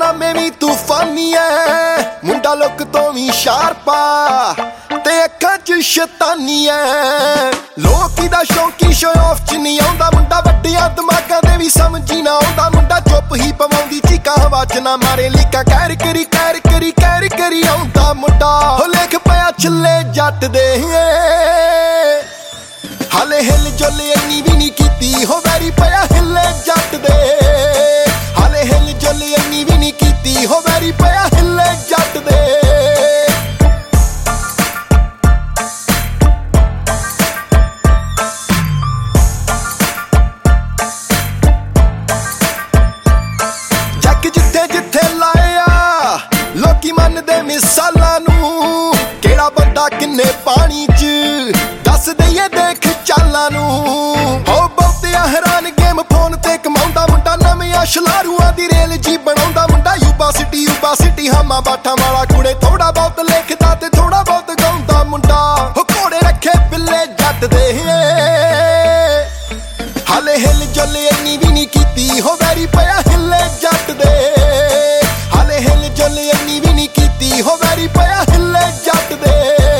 कारनामे भी तूफानी है, मुंडा लुक तो भी शार्पा ते अखां च शैतानी है। लोकी दा शौकी शो ऑफ च नहीं आउंदा मुंडा, वड्डियां दिमागां दे भी समझी ना आउंदा मुंडा। चुप ही पवाउंदी चीकां हवा च ना मारे लीकां, कैर करी कैर करी कैर करी आउंदा मुंडा। हो लिख पिया छिल्ले जट दे हाले हिल जुल इन्नी भी नहीं कीती, हो वैरी पिया हिले जट दे। हाले हिल जुल इन्नी भी नहीं कीती, हो वैरी पिया हिले जट दे। जग जिथे जिथे लाया लोकी मनदे मिसालां नूं, केड़ा बंदा किन्ने पानी च दस दईए देख चालां नूं। हो बहुतिया हैरान गेम फोन ते कमाउंदा मुंडा, नवियां शलारूआं दी रेल जी बनाउंदा मुंडा। यूबा सिटी हामा बाठा वाला कुड़े, थोड़ा बहुत लिखदा ते थोड़ा बहुत गाउंदा मुंडा। हो घोड़े रखे बिल्ले जट दे हाले हिल जुल इन्नी भी नहीं कीती, हो वैरी पिया हिले जट दे। हाले हिल जुल इन्नी भी नहीं कीती, हो वैरी पिया हिले जट दे।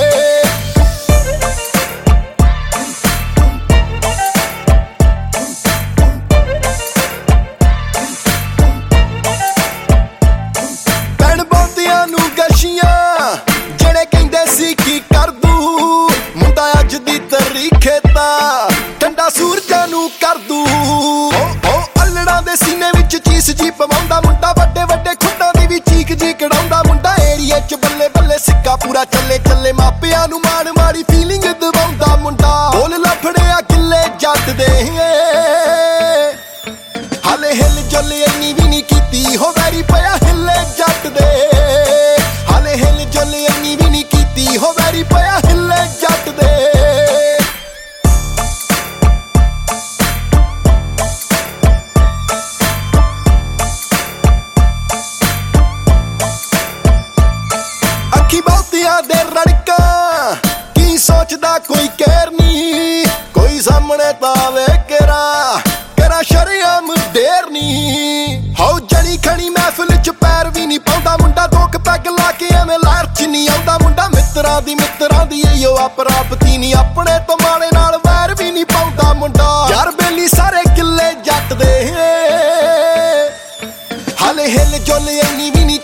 भैन बहुतियां नूं गशियां जेड़े कहंदे सी की कर दू, मुंडा अज दी तरीखे तां ठंडा सूरजां नूं कर दू। ओ अल्लड़ां दे सीने विच चीस जी पवाउंदा मुंडा, वड्डे वड्डे खुंडां दी भी चीक जी कढाउंदा मुंडा। एरिया च बल्ले बल्ले सिक्का पूरा चले चले, मापियां नूं माण माड़ी फीलिंग दवाउंदा मुंडा। बोल लफड़िया किल्ले जट दे हाले हिल जुल इन्नी भी नहीं कीती, हो वैरी पिया हिले जट दे। हाले हिल जुल इन्नी भी नहीं कीती, हो वैरी पिया हिले जट दे। अखी बहुतियां दे रड़कां की सोचदा कोई कहर नहीं, कोई सामने तावे करा शरेआम ढेर नहीं। हो जड़ी खड़ी महफिल च पैर भी नहीं पाउंदा मुंडा, दोक पैग ला के एवें लहर च नहीं आउंदा मुंडा। मित्तरां दी इहो अपरापती नहीं, अपने तो माड़े नाल वैर भी नहीं पाउंदा मुंडा। यार बेली सारे किल्ले जट दे हाले हिल जुल इन्नी भी नहीं